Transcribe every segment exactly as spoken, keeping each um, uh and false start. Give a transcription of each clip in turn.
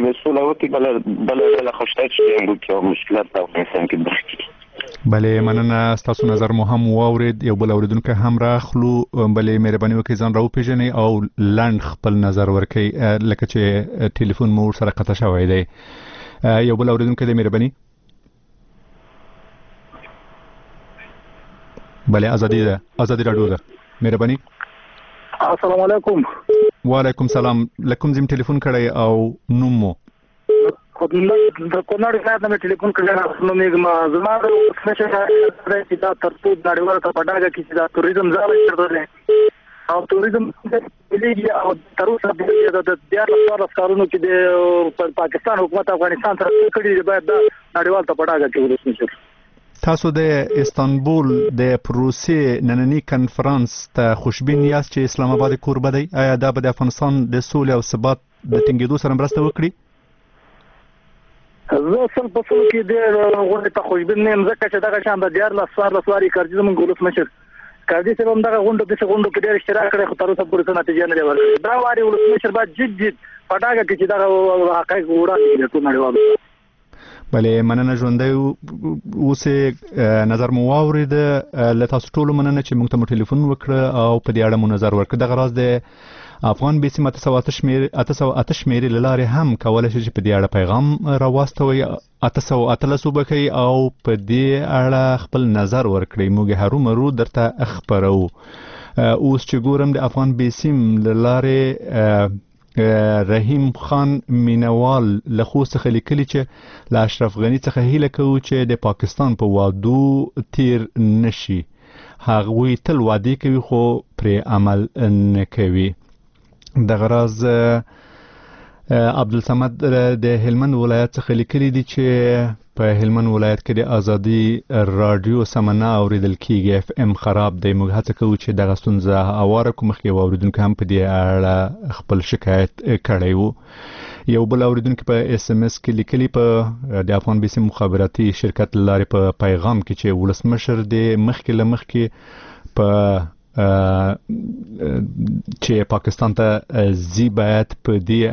سوله وکړي بله بله ډله خوشته چې جنګ وکړي او مشکلات په افغانستان کې مخ کړي. بله مننه، ستاسو نظر مو هم واورید. یو بل اوریدونکی هم راخلو. بله مهرباني وکړئ ځان راوپېژنئ او لنډ خپل نظر ورکړئ لکه چې ټلیفون مو ورسره قطع شوی دی. یو بل اوریدونکی دی، مهرباني. بله ازادي ده، ازادي راډیو ده، مهرباني. السلام علیکم. وعلیکم سلام. لکم زم ټلیفون کړی او نوم مو؟ د کونړ ښار نه مې ټلیفون کړی، نو مې زما د اوسمشر چې دا ترڅو نړیواله ته په ډاګه کې چې دا توریزم ځاله چېرته دی او توریزم ملي او تر اوسه د دیارلس څوارلس کارونو چې د پاکستان حکومت افغانستان سره څه کړي باید دا نړیوال ته په ډاګه کې ولسمشر. تاسو د استانبول د پروسې نننی کنفرانس ته خوشبین یاست چې اسلام آباد کوربه دی؟ آیا دا به د افغانستان د سولې او ثبات د ټینګېدو سره مرسته وکړي؟ زه اصل په څلو کې د غونډې ته خوشبین نه یم، ځکه چې دغه شان د دیارلس څوارلس وارې کارځي زموږ ولسمشر کارځي صاحب هم دغه غونډو داسې غونډو کې ډېر اشتراک کړی، خو تر اوسه پورې څه نتیجه نه دی ورکړې. دا وارې ولسمشر باید جد جد په ډاګه کې چې دغه حقایق وړاندې کړي ټول نړیوالو. بله مننه، ژوندی اوسې. نظر مو واورید. له تاسو ټولو مننه چې موږ ته مو ټلیفون وکړه او په دې اړه مو نظر ورکړ. دغه راز د افغان بیسیم اته سوه اته سوه اته شمېرې له لارې هم کولی شي چې په دې اړه پیغام راواستوئ، اته سوه اتلس وبښئ او په دې اړه خپل نظر ورکړئ. موږ هرومرو درته خپرو. اوس چې ګورم د افغان بیسیم له لارې رحیم خان مینوال له خوست څخه لیکلي چې له اشرف غني څخه هیله کوو چې د پاکستان په وعدو تیر نشي. هغوی تل وعدې کوي خو پرې عمل نه کوي. دغه راز عبدالصمد د هلمند ولایت څخه لیکلي دي چې په هلمند ولایت کې د ازادي رادیو سمه نه اوریدل کیږي، اف ام خراب دی. موږ هڅه کوو چې دغه ستونزه هواره کړو. مخکې یو اوریدونکی هم په دې اړه خپل شکایت کړی و. یو بل اوریدونکی په اس ام اس کې لیکلي په د افغان بیسیم مخابراتي شرکت له لارې په پیغام کې چې ولسمشر د مخکې له مخکې په چې پاکستان ته زی باید په دې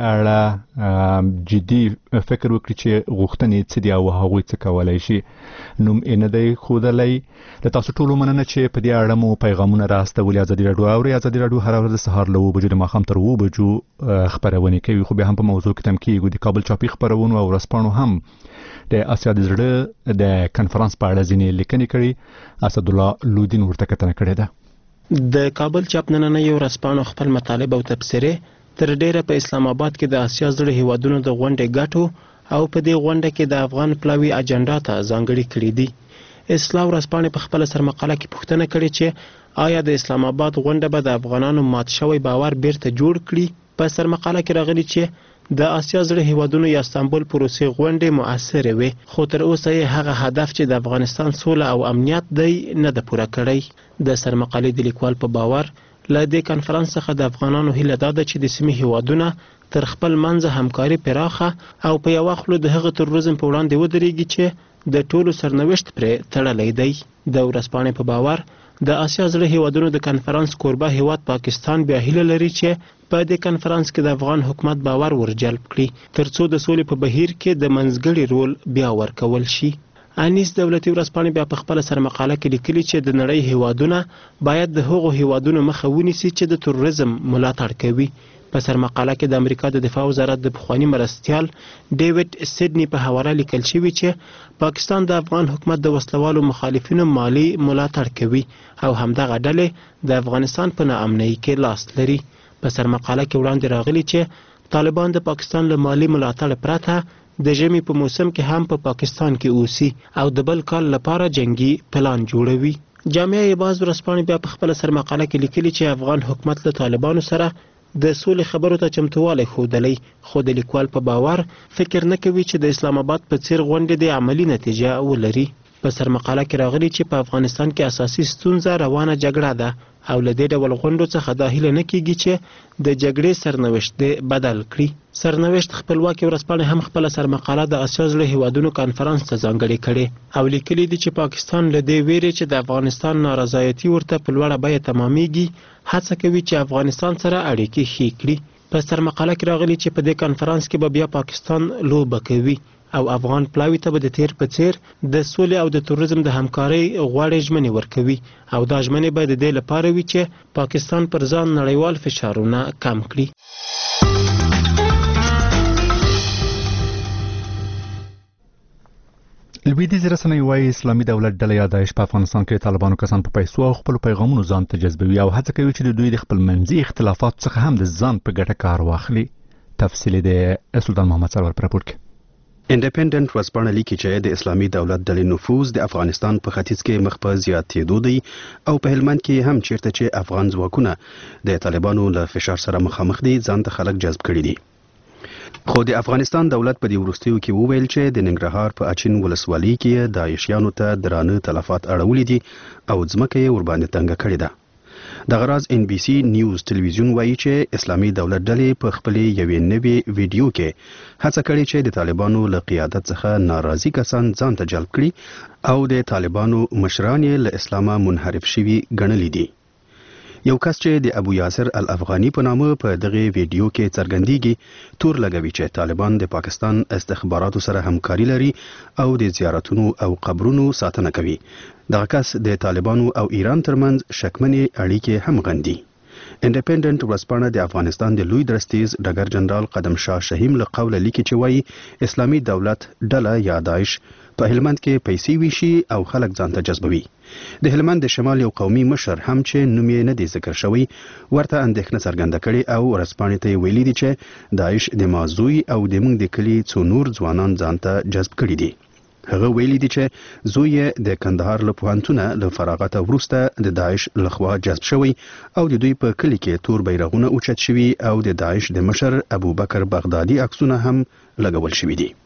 اړه جدي فکر وکړي چې غوښتنې څه دي او هغوی څه کولی شي. نوم یې نه دی ښودلی. له تاسو ټولو مننه چې په دې اړه مو پیغامونه راستولي. ازادي راډیو اورئ. ازادي راډیو هره ورځ د سهار له اوه بجو د ماښام تر اوه بجو خپرونې کوي، خو بیا هم په موضوع کې تم کېږو. د کابل چاپي خپرونو او ورځپاڼو هم د اسیا د زړه د کنفرانس په اړه ځینې لیکنې کړي. اسدالله لودین ورته کتنه کړې ده. د کابل چاپ نننۍ ورځپاڼو خپل مطالب او تبصرې تر ډیره په اسلام آباد کې د اسیا زړه هیوادونو د غونډې ګټو او په دې غونډه کې د افغان پلاوي اجنډا ته ځانګړي کړي دي. اصلاح ورځپاڼې په خپل سرمقاله کې پوښتنه کړې چې آیا د اسلام آباد غونډه به د افغانانو مات شوی باور بیرته جوړ کړي. په سرمقاله کې راغلي چې د اسیا زړه هیوادونو یا استانبول پروسې غونډې مؤثرې وي، خو تر اوسه یې هغه هدف چې د افغانستان سوله او امنیت دی نه ده پوره کړی. د سرمقالې د لیکوال په باور له دې کنفرانس څخه د افغانانو هیله دا ده چې د سیمې هیوادونه تر خپل منځه همکاري پراخه او په یوه خوله د هغه تروریزم په وړاندې ودرېږي چې د ټولو سرنوشت پرې تړلی دی. د ورځپاڼې په باور د اسیا زړه هیوادونو د کنفرانس کوربه هیواد پاکستان بیا هیله لري چې په دې کنفرانس کې د افغان حکومت باور ورجلب کړي ترڅو د سولې په بهیر کې د منځګړي رول بیا ورکول شي. انیس دولتي ورځپاڼې بیا په خپله سرمقاله کې لیکلي چې د نړۍ هیوادونه باید د هغو هیوادونو مخه ونیسي چې د تروریزم ملاتړ کوي. په سرمقاله کې د امریکا د دفاع وزارت د پخواني مرستیال ډیوډ سیډني په حواله لیکل شوي چې پاکستان د افغان حکومت د وسلوالو مخالفینو مالی ملاتړ کوي او همدغه ډلې د افغانستان په ناامنۍ کې لاس لري. په سرمقاله کې وړاندې راغلي چې طالبان د پاکستان له مالی ملاتړ پرته د ژمي په موسم کې هم په پاکستان کې اوسي او د بل کال لپاره جنگي پلان جوړوي. جامعه باز ورځپاڼې بیا په خپله سرمقاله کې لیکلي چې افغان حکومت له طالبانو سره د سولې خبرو ته چمتووالی ښودلی، خو د لیکوال په باور فکر نه کوي چې د اسلام آباد په څیر غونډې د عملي نتیجه ولري. په سرمقاله کې راغلي چې په افغانستان کې اساسي ستونزه روانه جګړه ده او له دې ډول غونډو څخه دا هیله نه کیږي چې د جګړې سرنوشت دې بدل کړي. سرنوشت خپلواکي ورځپاڼې هم خپله سرمقاله د اسیا زړه هیوادونو کانفرانس ته ځانګړې کړې او لیکلي دي چې پاکستان له دې ویرې چې د افغانستان نارضایتي ورته په لوړه بیه تمامیږي هڅه کوي چې افغانستان سره اړیکې ښې کړي. په سرمقاله کې راغلي چې په دې کانفرنس کې به بیا پاکستان لوبه کوي او افغان پلاوي ته به د تیر په څیر د سولې او د توریزم د همکارۍ غوړې ژمنې ورکوي او دا ژمنې به د دې لپاره وي چې پاکستان پر ځان نړیوال فشارونه کم کړي. لویدیځ رسنۍ وايي اسلامي دولت ډله یا داعش په افغانستان کې طالبانو کسان په پیسو او خپل پیغامونو ځان ته جذبوي او هڅه کوي چې د دوی د خپل منځي اختلافات څخه هم د ځان په ګټه کار واخلي. تفصیل د سلطان محمد سرور پر راپور کې. انډیپندنت ورځپاڼه لیکي چې د اسلامي دولت ډلې نفوذ د افغانستان په ختیځ کې مخ په زیاتېدو دی او په هلمند کې هم چیرته چې افغان ځواکونه د طالبانو له فشار سره مخامخ دي ځان ته خلک جذب کړي دي. خو د افغانستان دولت په دې وروستیو کې وویل چې د ننګرهار په اچین ولسوالۍ کې داعشیانو ته درانه تلفات اړولي دي او ځمکه یې ورباندې تنګه کړې ده. دغه راز ان بي سي نیوز ټلویزیون وایي چې اسلامي دولت ډلې په خپلې یوې نوې ویډیو کې هڅه کړې چې د طالبانو له قیادت څخه ناراضي کسان ځان ته جلب کړي او د طالبانو مشران یې له اسلامه منحرف شوي ګڼلي دي. یو کس چې د ابو یاسر الافغاني په نامه په دغه ویډیو کې څرګندېږي تور لګوي چې طالبان د پاکستان استخباراتو سره همکاري لري او د زیارتونو او قبرونو ساتنه کوي. دغه کس د طالبانو او ایران ترمنځ شکمنې اړیکې هم غندي. انډیپندنت ورځپاڼه د افغانستان د لوی درستیز ډګر جنرال قدم شاه شهیم له قوله لیکي چې وایي اسلامي دولت ډله یا داعش په هلمند کې پیسې ویشي او خلک ځان ته جذبوي. د هلمند د شمال یو قومي مشر هم چې نوم یې نه دی ذکر شوی ورته اندېښنه څرګنده کړې او ورځپاڼې ته یې ویلي دي چې داعش د مازوی او د موږ د کلي څو نور ځوانان ځان ته جذب کړي دي. هغه ویلي دي چې زوی یې د کندهار له پوهنتونه له فراغته وروسته د داعش لخوا جذب شوی او د دوی په کلي کې تور بیرغونه اوچت شوي او د داعش د مشر ابوبکر بغدادي عکسونه هم لګول شوي دي.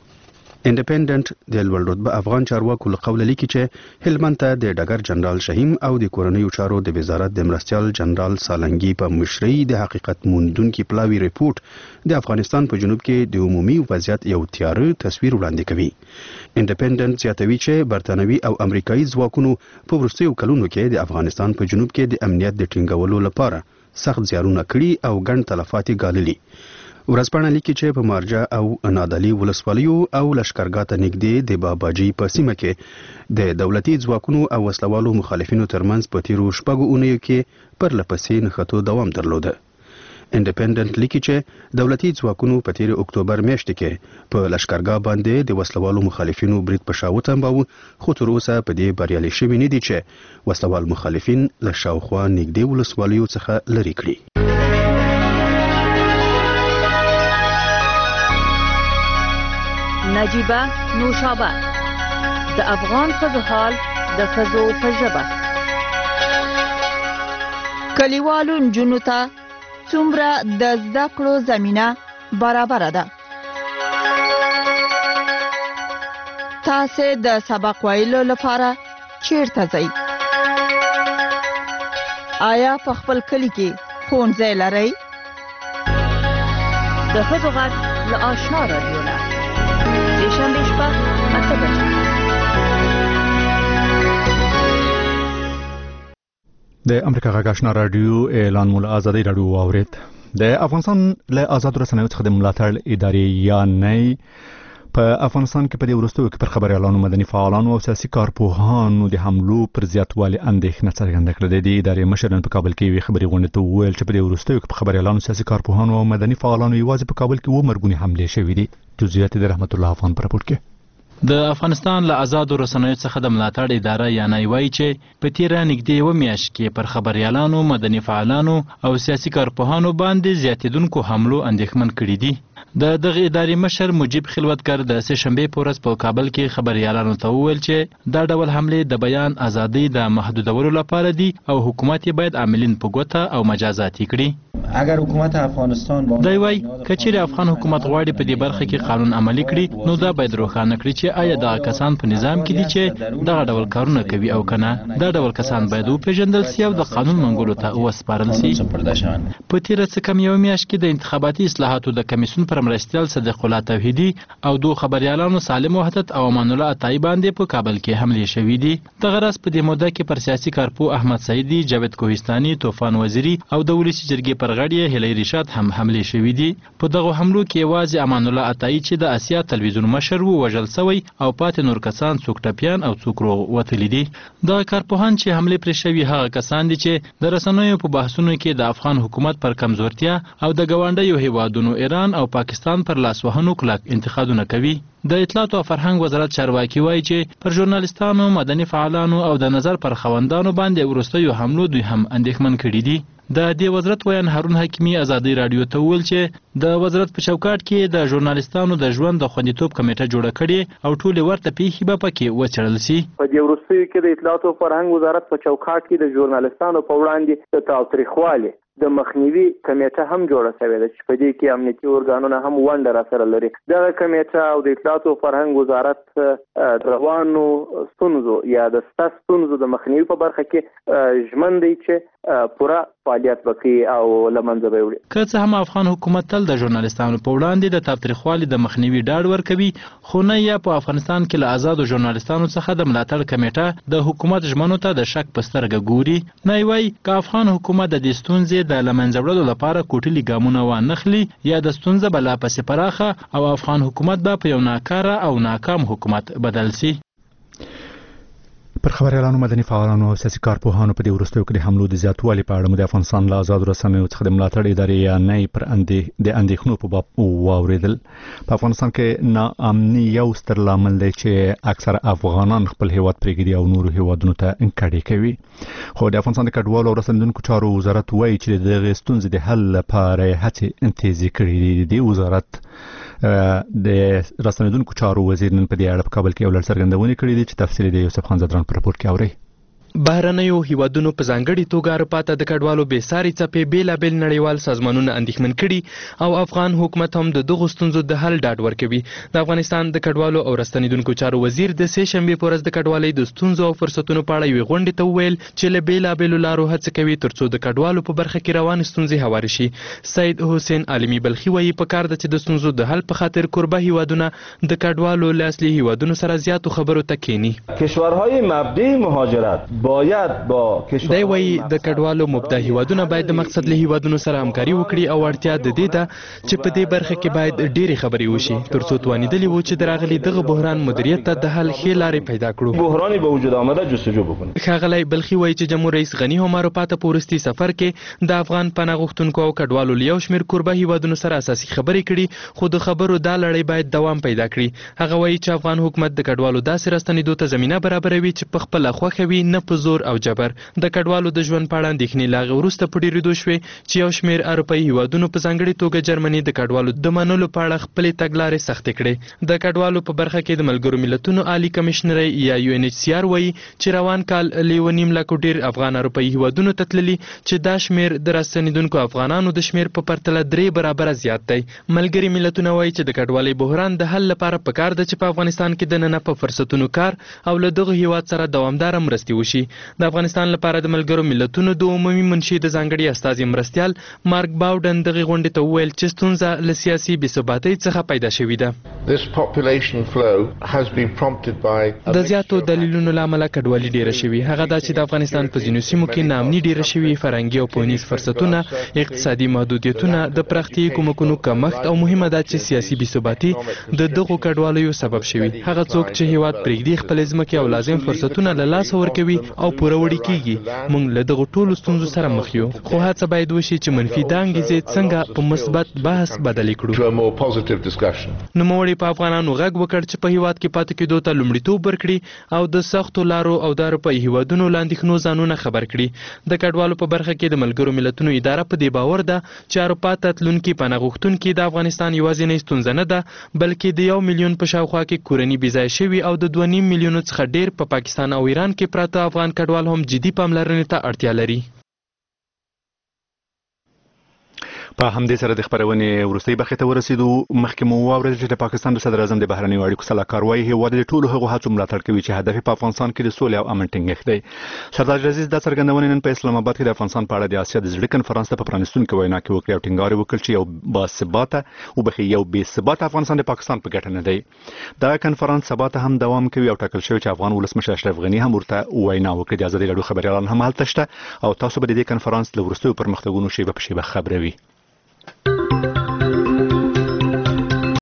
انډیپندنت د لوړ رتبه افغان چارواکو له قوله لیکي چې هلمند ته د ډګر جنرال شهیم او د کورنیو چارو د وزارت د مرستیال جنرال سالنګي په مشرۍ د حقیقت موندونکي پلاوي ریپورت د افغانستان په جنوب کې د عمومي وضعیت یو تیاره تصویر وړاندې کوي. انډیپندنت زیاتوي چې برتانوي او امریکایي ځواکونو په وروستیو کلونو کې د افغانستان په جنوب کې د امنیت د ټینګولو لپاره سخت زیارونه کړي او ګڼ تلفات یې ګاللي. ورځپاڼه لیکي چې په مارجه او انادالي ولسوالیو او لشکرګاه ته نږدې د باباجي په سیمه کې د دولتي ځواکونو او وسلوالو مخالفینو ترمنځ په تیرو شپږو اونیو کې پرله پسې نښتو دوام درلوده. انډیپندنت لیکي چې دولتي ځواکونو په تیر اکتوبر میاشت کې په لشکرګاه باندې د وسلوالو مخالفینو برید په شا وتنباوه خو تر اوسه په دې بریالي شوي نه دي چې وسلوال مخالفین له شاوخوا نږدې ولسوالیو څخه لرې کړي. نجیبه نوشابه د افغان ښځو حال د ښځو په ژبه. کلیوالو نجونو ته څومره د زده کړو زمینه برابره ده؟ تاسې د سبق ویلو لپاره چیرته ځئ؟ آیا په خپل کلي کې ښوونځی لرئ؟ د ښځو غږ له آشنا راډیو نه شنبه شپه اته بجې. د امریکا غږ آشنا راډیو اعلان مول ازادي راډیو واورید. د افغانستان له آزاد رسنیو څخه د ملاتړ ادارې یا نه په افغانستان کې په دې وروستیو کې پر خبريالانو، مدني فعالانو او سیاسي کارپوهانو د حملو پر زیاتوالي اندېښنه څرګنده کړې ده. د ادارې مشر نن په کابل کې وی خبري غونډه ته وویل چې په دې وروستیو کې په خبريالانو، سیاسي کارپوهانو او مدني فعالانو یوازې په کابل کې و مرګونی حمله شوې دي. جزئیات د رحمت الله افغان پر راپور کې. د افغانستان له آزادو رسنیو څخه د ملاتړ اداره یا نه وایي چې په تیره نږدې یوه میاشت کې پر خبريالانو، مدني فعالانو او سیاسي کارپوهانو باندې زیاتېدونکو حملو اندېښمن کړي دي. د دغه ادارې مشر مجیب خلوتکر د سه شنبې په ورځ په کابل کې خبريالانو ته وویل چې دا ډول حملې د بیان ازادۍ د محدودولو لپاره دي او حکومت یې باید عاملین په ګوته او مجازاتي کړي. اگر حکومت افغانستان دی وايي کچېرې افغان حکومت غواړي په دې برخه کې قانون عملي کړي نو دا باید روښانه کړي چې آیا دغه کسان په نظام کې دي چې دغه ډول کارونه کوي او کنه. دا ډول کسان باید وپېژندل سي او د قانون منګولو ته وسپارل سي. په تیره څه کم یو میاشت کې د انتخاباتي اصلاحاتو د کمیسیون پر پر مرستیال صدیق الله توحیدی او دوه خبريالانو سالم وحدت او امان الله عطایی باندې په کابل کې حملې شوې دي. دغه راز په دې موده کې پر سیاسي کارپو احمد سعیدي، جاوید کوهستاني، طوفان وزیری او د ولسی جرګې پر غړي هلی رشاد هم حملې شوې دي. په دغه حملو کې یوازې امان الله عطایی چې د اسیا تلویزیون مشر وو وژل شوی او پاتې نور کسان څوک ټپیان او څوک روغ وتلي دي. د کارپوهان چې حملې پرې شوي هغه کسان دي چې د رسنیو په بحثونو کې د افغان حکومت پر کمزورتیا او د ګاونډیو هیوادونو ایران او پاکستان پر لاسوهنو کلک انتقادونه کوي. د اطلاعات او فرهنګ وزارت چارواکي وایي چې پر ژورنالیستانو، مدني فعالانو او د نظر پر خوندانو باندې وروستیو حملو دوی هم اندېښمن کړي دي. د دې وزارت ویان هارون حکیمي ازادي رادیو ته وویل چې د وزارت په چوکاټ کې د ژورنالیستانو د ژوند د خوندیتوب کمیټه جوړه کړې او ټولې ورته پیښې به پکې وڅېړل شي. په دې وروستیو کې د اطلاعات او فرهنګ وزارت په چوکاټ کې د ژورنالیستانو په وړاندې د تاوتریخوالي د مخنیوي کمیټه هم جوړه شوې ده چې په دې کې امنیتي ارګانونه هم ونډه راسره لري. دغه کمیټه او د اطلاعات او فرهنګ وزارت روانو ستونزو یا د ستا ستونزو د مخنیوي په برخه کې ژمن دی چې پوره فعالیت وکړي او له منځه به وړي. که څه هم افغان حکومت تل د ژورنالیستانو په وړاندې د تاوتریخوالي د مخنیوي ډاډ ورکوي، خو نه یا په افغانستان کې له آزادو ژورنالیستانو څخه د ملاتړ کمیټه د حکومت ژمنو ته د شک په سترګه ګوري. نه وایي که افغان حکومت د دې ستونزې د له منځه وړلو لپاره کوټلي ګامونه وانخلي یا د ستونزه به لا پسې پراخه او افغان حکومت به په یو ناکاره او ناکام حکومت بدل شي. پر خبريالانو، مدني فعالانو او سیاسي کارپوهانو په دې وروستیو کې د حملو د زیاتوالي په اړه د افغانستان له آزادو رسنیو څخه د ملاتړ ادارې یا نه پر اندې د اندېښنو په باب واوریدل. په افغانستان کې ناامني یو ستر لامل دی چې اکثر افغانان خپل هیواد پرېږدي او نورو هیوادونو ته انکاړې کوي. خو د افغانستان د کډوالو او رسنیدونکو چارو وزارت وایي چې د دغې ستونزې د حل لپاره هڅې تیزې کړې دي. د وزارت د رسنیدونکو چارو وزیر نن په دې اړه په کابل کې یو لړ څرګندونې کړې دي چې تفصیل د یوسف خان زدران په راپور کې اورئ. بهرنیو هیوادونو په ځانګړي توګه اروپا ته د کډوالو بېساري څپې بېلابېل نړیوال سازمانونه اندېښمن کړي او افغان حکومت هم د دغو ستونزو د حل ډاډ ورکوي. د افغانستان د کډوالو او راستنیدونکو چارو وزیر د سې شنبې په ورځ د کډوالۍ د ستونزو او فرصتونو په اړه یوې غونډې ته وویل چې له بېلابېلو لارو هڅه کوي ترڅو د کډوالو په برخه کې روانې ستونزې هوارې شي. سید حسین عالمي بلخي وایي پکار ده چې د ستونزو د حل په خاطر کوربه هیوادونه د کډوالو له اصلي هیوادونو سره زیاتو خبرو ته کښیني. کشورهای مبدأ مهاجرت باید با دی وایي د کډوالو مبدا هیوادونه باید د مقصد له هیوادونو سره همکاري وکړي او اړتیا د دې ده چې په دې برخه کې باید ډېرې خبرې وشي ترڅو توانیدلی وو چې د راغلي دغه بحران مدیریت ته د حل ښې لارې پیدا کړو. بحرانی به وجود آمده جستجو بکنیم. ښاغلی بلخي وایي چې جمهور رئیس غني هم اروپا ته په وروستي سفر کې د افغان پناه غوښتونکو او کډوالو له یو شمېر کوربه هیوادونو سره اساسي خبرې کړي، خو د خبرو دا لړۍ باید دوام پیدا کړي. هغه وایي چې افغان حکومت د کډوالو داسې راستنېدو ته زمینه برابروي چې په خپله خوښه وي، نه په زور او جبر. د کډوالو د ژوند په اړه اندېښنې له هغې وروسته په ډېرېدو شوې چې یو شمېر اروپایي هیوادونو په ځانګړې توګه جرمني د کډوالو د منلو په اړه خپلې تګلارې سختې کړې. د کډوالو په برخه کې د ملګرو ملتونو عالي کمشنرۍ یا یو ان ایچ سی آر وایي چې روان کال له یو نیم لکو ډېر افغان اروپایي هیوادونو ته تللي چې دا شمېر د راستنېدونکو افغانانو د شمېر په پرتله درې برابره زیات دی. ملګري ملتونه وایي چې د کډوالۍ بحران د حل لپاره پکار ده چې په افغانستان کې دننه په فرصتونو کار او له دغه هیواد سره دوامداره مرستې وشي. د افغانستان لپاره د ملګرو ملتونو د عمومي منشي د ځانګړي استازي مرستیال مارک باوډن دغې غونډې ته وویل چې ستونزه له سیاسي بېثباتۍ څخه پیدا شوې ده. د زیاتو دلیلونو له امله کډوالي ډېره شوې. هغه دا چې د افغانستان په ځینو سیمو کې ناامني ډېره شوې، فرهنګي او پوهنیز فرصتونه، اقتصادي محدودیتونه، د پراختیایي کومکونو کمښت او مهمه ده چې سیاسي بېثباتي د دغو کډوالیو سبب شوي. هغه څوک چې هیواد پرېږدي خپلې ځمکې او لازم فرصتونه له لاسه ورکوي او پوره وړي کېږي. موږ له دغو ټولو ستونزو سره مخ یو، خو هڅه باید وشي چې منفي دا انګیزې څنګه په مثبت بحث بدلې کړو. نوموړي په افغانانو غږ وکړ چې په هیواد کې پاتې کېدو ته لومړیتوب ورکړي او د سختو لارو او د اروپایي هیوادونو له اندېښنو ځانونه خبر کړي. د کډوالو په برخه کې د ملګرو ملتونو اداره په دې باور ده چې اروپا ته تلونکي پناه غوښتونکي د افغانستان یوازینۍ ستونزه نه ده، بلکې د یو میلیون په شاوخوا کې کورني بېځایه شوي او د دوه نیم میلیونو څخه ډېر په پا پاکستان او ایران کې پراته افغان کډوال هم جدي پاملرنې ته اړتیا لري. په همدې سره د خبرونې وروستۍ برخې ته ورسېدو. مخکې مو واورېدل چې د پاکستان د صدر اعظم د بهرنیو اړیکو سلاکار وایي هېواد د ټولو هغو هڅو ملاتړ کوي چې هدف په افغانستان کې د سولې او امن ټینګښت دی. سردار عزیز دا څرګندونې نن په اسلام آباد کې د افغانستان په اړه د اسیا د زړه کنفرانس ته په پرانیستونکې وینا کې وکړې او ټینګار یې وکړ چې یو باثباته وبخښئ یو بې ثباته افغانستان د پاکستان په ګټه نه دی. دا کنفرانس سبا ته هم دوام کوي او ټاکل شوی چې افغان ولسمشر اشرف غني هم ورته وینا وکړي. د ازادي راډیو خبريالان هم هلته شته او تاسو به د دې کنفرانس له وروستیو پرمختګونو شیبه په شیبه خبروي.